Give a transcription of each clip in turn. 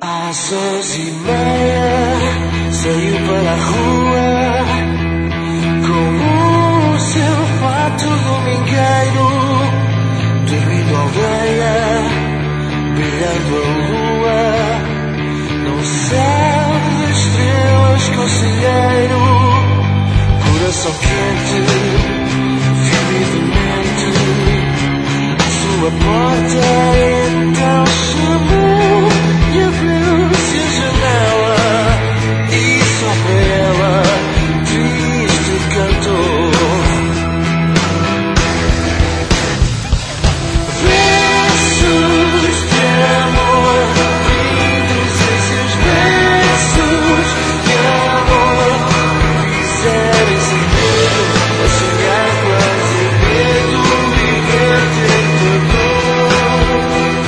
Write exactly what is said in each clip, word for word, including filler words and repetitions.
Às onze e meia saiu para a rua com o seu fato domingueiro, dormindo aldeia, brilhando a lua, num céu de estrelas conselheiro, coração quente, firme e demente, à sua porta então chamou e abriu-se a janela, e só para ela triste cantou. Versos de amor, lindos esses versos de amor, quiserem sem medo, a sonhar quase medo, viver tentador.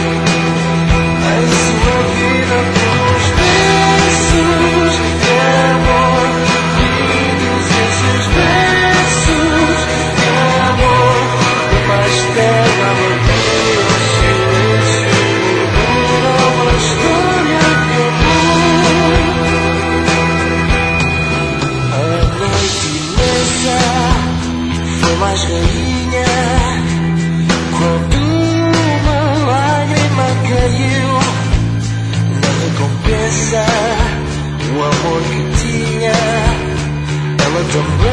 A sua vida pelos versos de amor, lindos esses versos de amor, da mais terra aventura, silêncio, murmura uma história de amor. A noite imensa foi mais rainha quando uma lágrima caiu na recompensa, o amor que tinha ela também